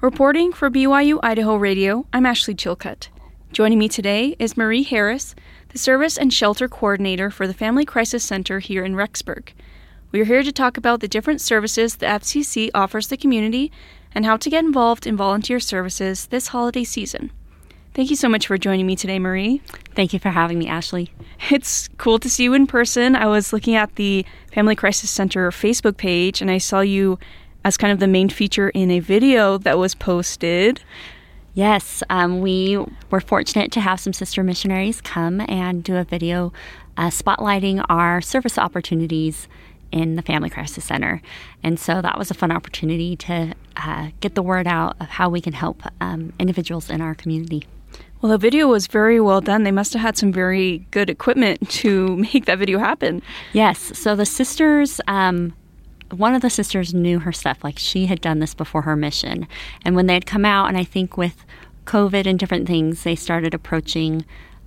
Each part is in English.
Reporting for BYU Idaho Radio, I'm Ashley Chilcutt. Joining me today is Marie Harris, the Service and Shelter Coordinator for the Family Crisis Center here in Rexburg. We are here to talk about the different services the FCC offers the community and how to get involved in volunteer services this holiday season. Thank you so much for joining me today, Marie. Thank you for having me, Ashley. It's cool to see you in person. I was looking at the Family Crisis Center Facebook page, and I saw you as kind of the main feature in a video that was posted. Yes, we were fortunate to have some sister missionaries come and do a video spotlighting our service opportunities in the Family Crisis Center. And so that was a fun opportunity to get the word out of how we can help individuals in our community. Well, the video was very well done. They must have had some very good equipment to make that video happen. Yes. So the sisters, one of the sisters knew her stuff. Like, she had done this before her mission. And when they had come out, and I think with COVID and different things, they started approaching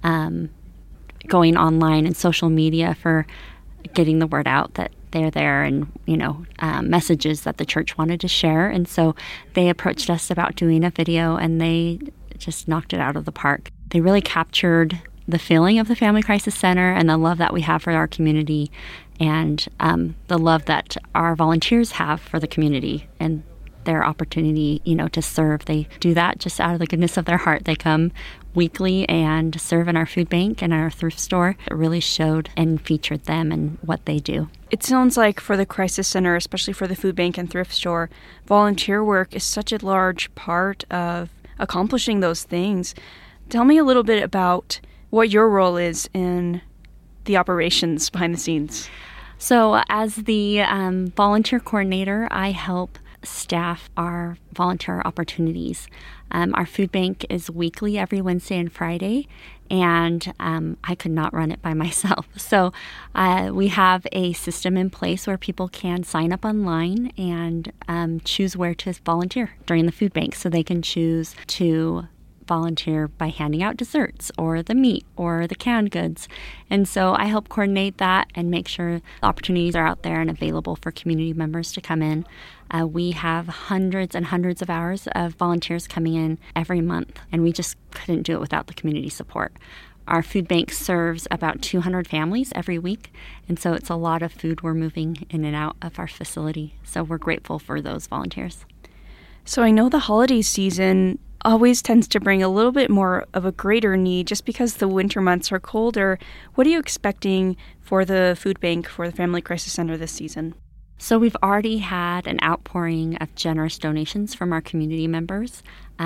going online and social media for getting the word out that they're there, and, messages that the church wanted to share. And so they approached us about doing a video, and they just knocked it out of the park. They really captured the feeling of the Family Crisis Center and the love that we have for our community, and the love that our volunteers have for the community and their opportunity, to serve. They do that just out of the goodness of their heart. They come weekly and serve in our food bank and our thrift store. It really showed and featured them and what they do. It sounds like for the Crisis Center, especially for the food bank and thrift store, volunteer work is such a large part of accomplishing those things. Tell me a little bit about what your role is in the operations behind the scenes. So as the volunteer coordinator, I help staff our volunteer opportunities. Our food bank is weekly every Wednesday and Friday, and I could not run it by myself. So we have a system in place where people can sign up online and choose where to volunteer during the food bank. So they can choose to volunteer by handing out desserts or the meat or the canned goods. And so I help coordinate that and make sure the opportunities are out there and available for community members to come in. We have hundreds and hundreds of hours of volunteers coming in every month, and we just couldn't do it without the community support. Our food bank serves about 200 families every week, and so it's a lot of food we're moving in and out of our facility. So we're grateful for those volunteers. So I know the holiday season always tends to bring a little bit more of a greater need just because the winter months are colder. What are you expecting for the food bank for the Family Crisis Center this season? So we've already had an outpouring of generous donations from our community members.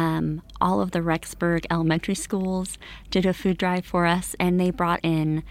All of the Rexburg elementary schools did a food drive for us, and they brought in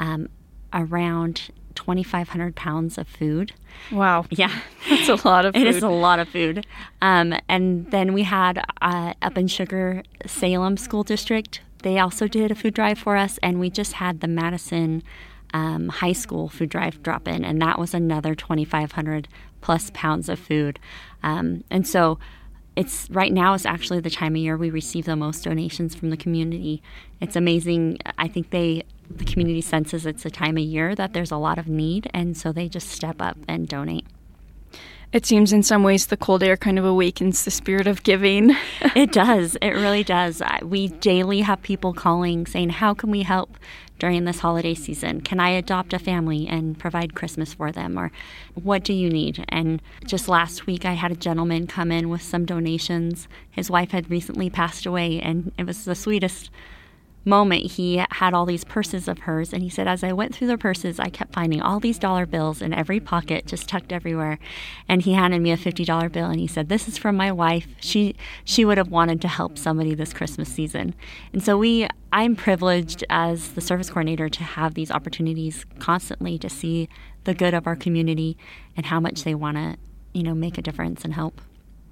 around 2,500 pounds of food. Wow. Yeah. That's a lot of food. It is a lot of food. And then we had up in Sugar Salem School District, they also did a food drive for us, and we just had the Madison High School food drive drop in, and that was another 2,500 plus pounds of food. And so it's right now is actually the time of year we receive the most donations from the community. It's amazing. I think the community senses it's a time of year that there's a lot of need, and so they just step up and donate. It seems in some ways the cold air kind of awakens the spirit of giving. It does. It really does. We daily have people calling saying, how can we help during this holiday season? Can I adopt a family and provide Christmas for them? Or what do you need? And just last week, I had a gentleman come in with some donations. His wife had recently passed away, and it was the sweetest moment. He had all these purses of hers, and he said, as I went through the purses, I kept finding all these dollar bills in every pocket, just tucked everywhere. And he handed me a $50 bill, and he said, this is from my wife. She would have wanted to help somebody this Christmas season. And so I'm privileged as the service coordinator to have these opportunities constantly to see the good of our community and how much they want to, make a difference and help.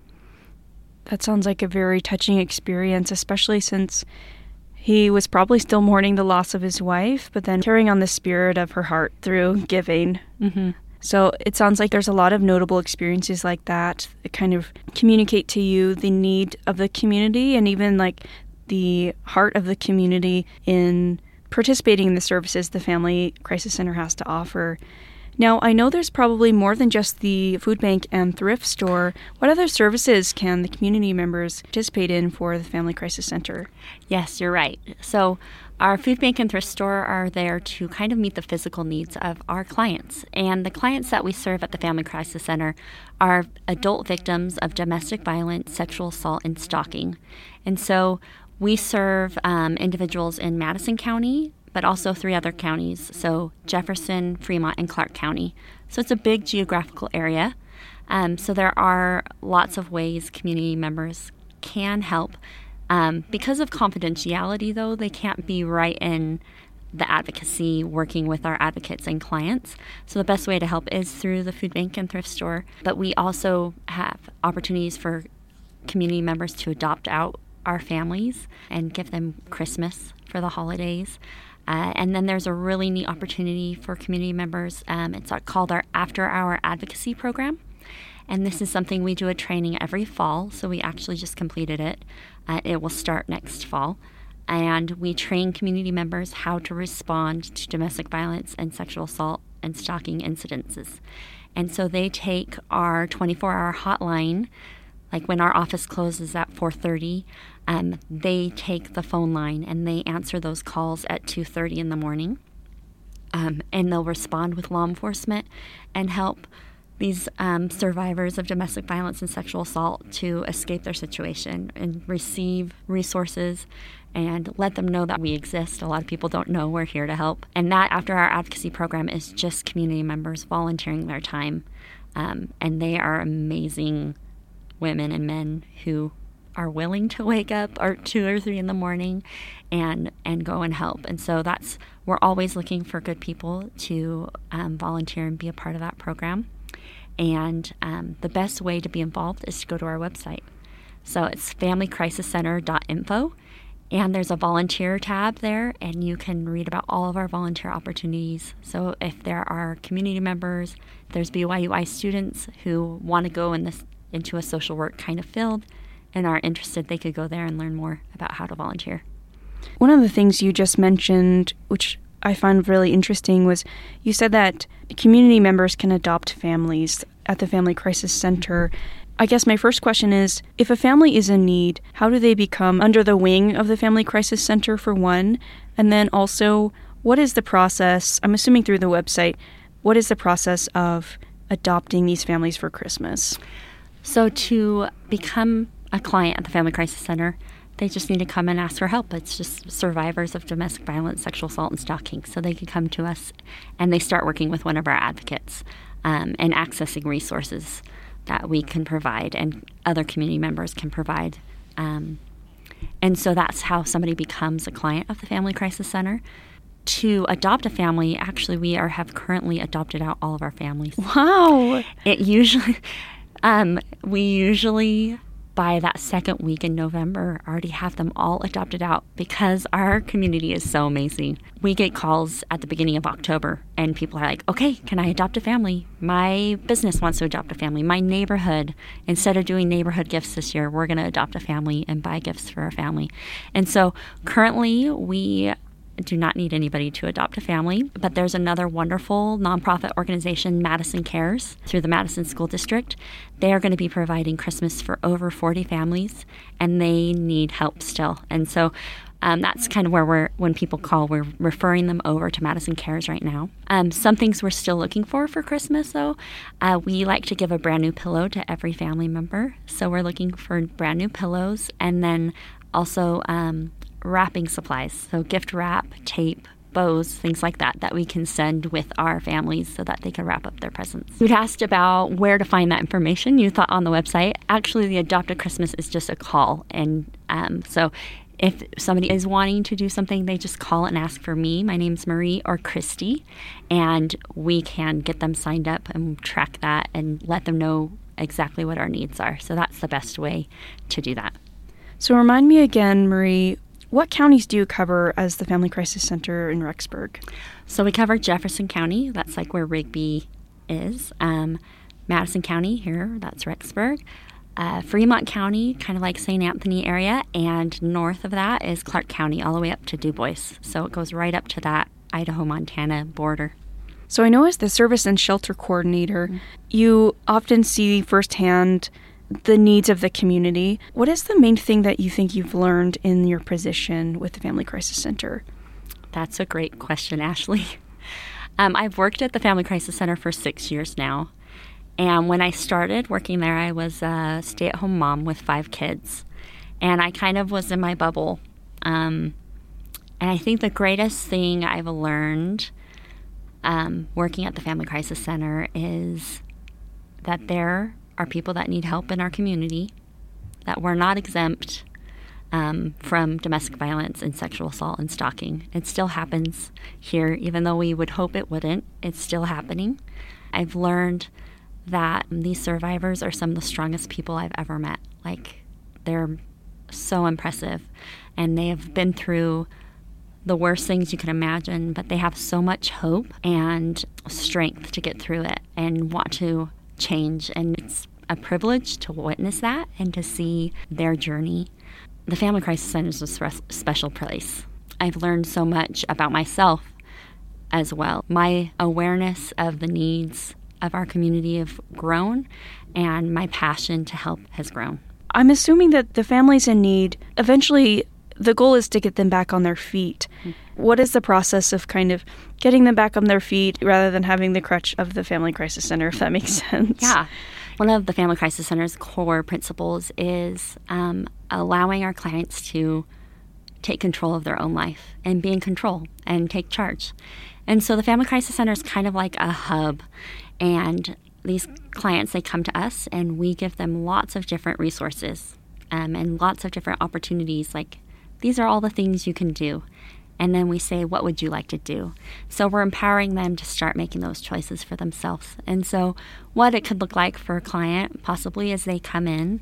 That sounds like a very touching experience, especially since he was probably still mourning the loss of his wife, but then carrying on the spirit of her heart through giving. Mm-hmm. So it sounds like there's a lot of notable experiences like that kind of communicate to you the need of the community and even like the heart of the community in participating in the services the Family Crisis Center has to offer. Now, I know there's probably more than just the food bank and thrift store. What other services can the community members participate in for the Family Crisis Center? Yes, you're right. So our food bank and thrift store are there to kind of meet the physical needs of our clients. And the clients that we serve at the Family Crisis Center are adult victims of domestic violence, sexual assault, and stalking. And so we serve individuals in Madison County, but also 3 other counties, so Jefferson, Fremont, and Clark County. So it's a big geographical area. So there are lots of ways community members can help. Because of confidentiality, though, they can't be right in the advocacy working with our advocates and clients. So the best way to help is through the food bank and thrift store. But we also have opportunities for community members to adopt out our families and give them Christmas for the holidays. And then there's a really neat opportunity for community members. It's called our After Hour Advocacy Program. And this is something we do a training every fall. So we actually just completed it. It will start next fall. And we train community members how to respond to domestic violence and sexual assault and stalking incidences. And so they take our 24-hour hotline, like when our office closes at 4:30, they take the phone line and they answer those calls at 2:30 in the morning. And they'll respond with law enforcement and help these survivors of domestic violence and sexual assault to escape their situation and receive resources and let them know that we exist. A lot of people don't know we're here to help. And that After Our Advocacy Program is just community members volunteering their time. And they are amazing women and men who are willing to wake up at 2 or 3 in the morning and go and help. And so we're always looking for good people to volunteer and be a part of that program. And the best way to be involved is to go to our website. So it's familycrisiscenter.info, and there's a volunteer tab there, and you can read about all of our volunteer opportunities. So if there are community members, there's BYUI students who want to go into a social work kind of field and are interested, they could go there and learn more about how to volunteer. One of the things you just mentioned, which I find really interesting, was you said that community members can adopt families at the Family Crisis Center. I guess my first question is, if a family is in need, how do they become under the wing of the Family Crisis Center, for one? And then also, what is the process, I'm assuming through the website, what is the process of adopting these families for Christmas? So to become a client at the Family Crisis Center, they just need to come and ask for help. It's just survivors of domestic violence, sexual assault, and stalking. So they can come to us and they start working with one of our advocates and accessing resources that we can provide and other community members can provide. And so that's how somebody becomes a client of the Family Crisis Center. To adopt a family, actually, we have currently adopted out all of our families. Wow! We usually, by that second week in November, already have them all adopted out because our community is so amazing. We get calls at the beginning of October, and people are like, okay, can I adopt a family? My business wants to adopt a family. My neighborhood, instead of doing neighborhood gifts this year, we're going to adopt a family and buy gifts for our family. And so currently we do not need anybody to adopt a family, but there's another wonderful nonprofit organization, Madison Cares, through the Madison School District. They are going to be providing Christmas for over 40 families, and they need help still. And so that's kind of where when people call, we're referring them over to Madison Cares right now. Some things we're still looking for Christmas, though. We like to give a brand new pillow to every family member. So we're looking for brand new pillows, and then also wrapping supplies, so gift wrap, tape, bows, things like that we can send with our families so that they can wrap up their presents. You'd asked about where to find that information. You thought on the website. Actually, the Adopt a Christmas is just a call. And so if somebody is wanting to do something, they just call and ask for me. My name's Marie or Christy, and we can get them signed up and track that and let them know exactly what our needs are. So that's the best way to do that. So remind me again, Marie, what counties do you cover as the Family Crisis Center in Rexburg? So we cover Jefferson County. That's like where Rigby is. Madison County here, that's Rexburg. Fremont County, kind of like St. Anthony area. And north of that is Clark County, all the way up to Du Bois. So it goes right up to that Idaho-Montana border. So I know as the service and shelter coordinator, you often see firsthand the needs of the community. What is the main thing that you think you've learned in your position with the Family Crisis Center? That's a great question, Ashley. I've worked at the Family Crisis Center for 6 years now. And when I started working there, I was a stay-at-home mom with 5 kids. And I kind of was in my bubble. And I think the greatest thing I've learned working at the Family Crisis Center is that there are people that need help in our community, that we're not exempt from domestic violence and sexual assault and stalking. It still happens here, even though we would hope it wouldn't. It's still happening. I've learned that these survivors are some of the strongest people I've ever met. Like, they're so impressive, and they have been through the worst things you can imagine, but they have so much hope and strength to get through it and want to change. And it's a privilege to witness that and to see their journey. The Family Crisis Center is a special place. I've learned so much about myself as well. My awareness of the needs of our community have grown, and my passion to help has grown. I'm assuming that the families in need, eventually the goal is to get them back on their feet. What is the process of kind of getting them back on their feet rather than having the crutch of the Family Crisis Center, if that makes sense? Yeah. One of the Family Crisis Center's core principles is allowing our clients to take control of their own life and be in control and take charge. And so the Family Crisis Center is kind of like a hub. And these clients, they come to us and we give them lots of different resources and lots of different opportunities. Like, these are all the things you can do. And then we say, what would you like to do? So we're empowering them to start making those choices for themselves. And so what it could look like for a client possibly is they come in,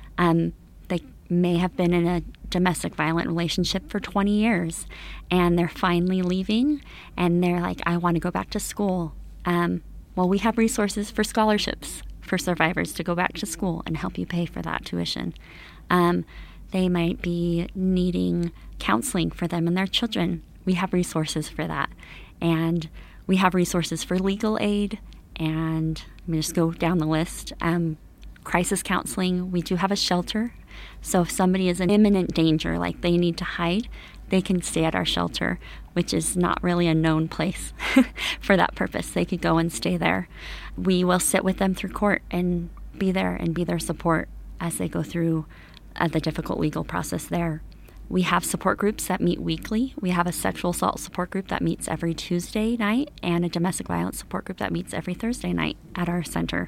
they may have been in a domestic violent relationship for 20 years, and they're finally leaving, and they're like, I want to go back to school. Well, we have resources for scholarships for survivors to go back to school and help you pay for that tuition. They might be needing counseling for them and their children. We have resources for that. And we have resources for legal aid. And I'm going to just go down the list. Crisis counseling. We do have a shelter. So if somebody is in imminent danger, like they need to hide, they can stay at our shelter, which is not really a known place for that purpose. They could go and stay there. We will sit with them through court and be there and be their support as they go through the difficult legal process there. We have support groups that meet weekly. We have a sexual assault support group that meets every Tuesday night and a domestic violence support group that meets every Thursday night at our center.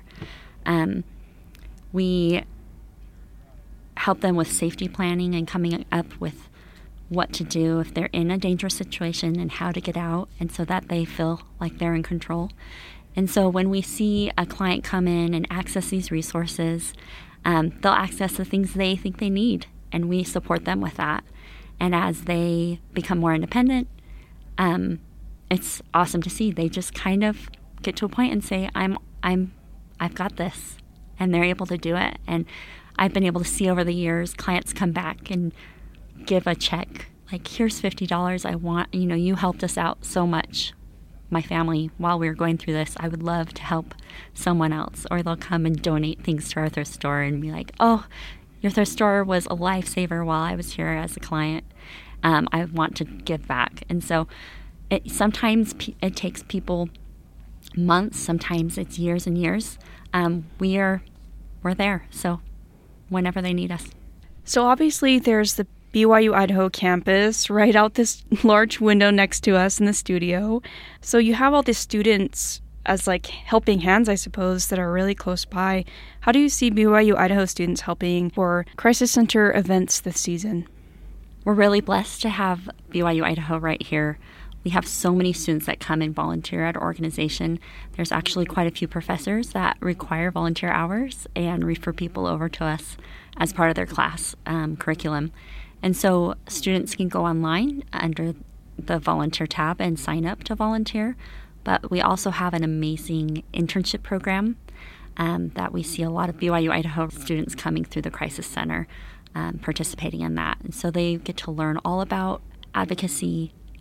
We help them with safety planning and coming up with what to do if they're in a dangerous situation and how to get out, and so that they feel like they're in control. And so when we see a client come in and access these resources, they'll access the things they think they need, and we support them with that. And as they become more independent, it's awesome to see. They just kind of get to a point and say, I've got this, and they're able to do it. And I've been able to see over the years clients come back and give a check, like, here's $50. I want, you helped us out so much, my family, while we were going through this. I would love to help someone else. Or they'll come and donate things to our thrift store and be like, oh, your thrift store was a lifesaver while I was here as a client. I want to give back. And so sometimes it takes people months, sometimes it's years and years. We're there, so whenever they need us. So obviously there's the BYU Idaho campus right out this large window next to us in the studio. So you have all these students as like helping hands, I suppose, that are really close by. How do you see BYU Idaho students helping for Crisis Center events this season? We're really blessed to have BYU Idaho right here. We have so many students that come and volunteer at our organization. There's actually quite a few professors that require volunteer hours and refer people over to us as part of their class curriculum. And so students can go online under the volunteer tab and sign up to volunteer. But we also have an amazing internship program that we see a lot of BYU Idaho students coming through the Crisis Center participating in that. And so they get to learn all about advocacy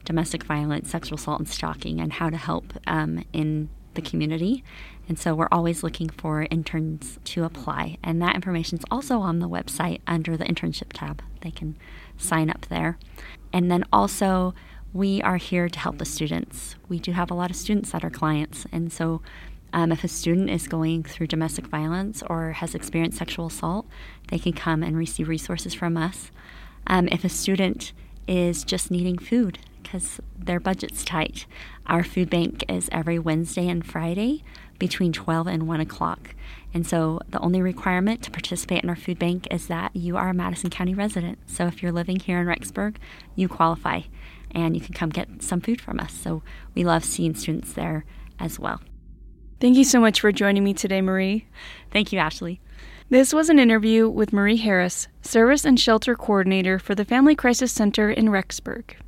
domestic violence, sexual assault, and stalking, and how to help in the community. And so we're always looking for interns to apply. And that information is also on the website under the internship tab. They can sign up there. And then also, we are here to help the students. We do have a lot of students that are clients. And so if a student is going through domestic violence or has experienced sexual assault, they can come and receive resources from us. If a student is just needing food because their budget's tight, our food bank is every Wednesday and Friday between 12 and 1 o'clock. And so the only requirement to participate in our food bank is that you are a Madison County resident. So if you're living here in Rexburg, you qualify and you can come get some food from us. So we love seeing students there as well. Thank you so much for joining me today, Marie. Thank you, Ashley. This was an interview with Marie Harris, Service and Shelter Coordinator for the Family Crisis Center in Rexburg.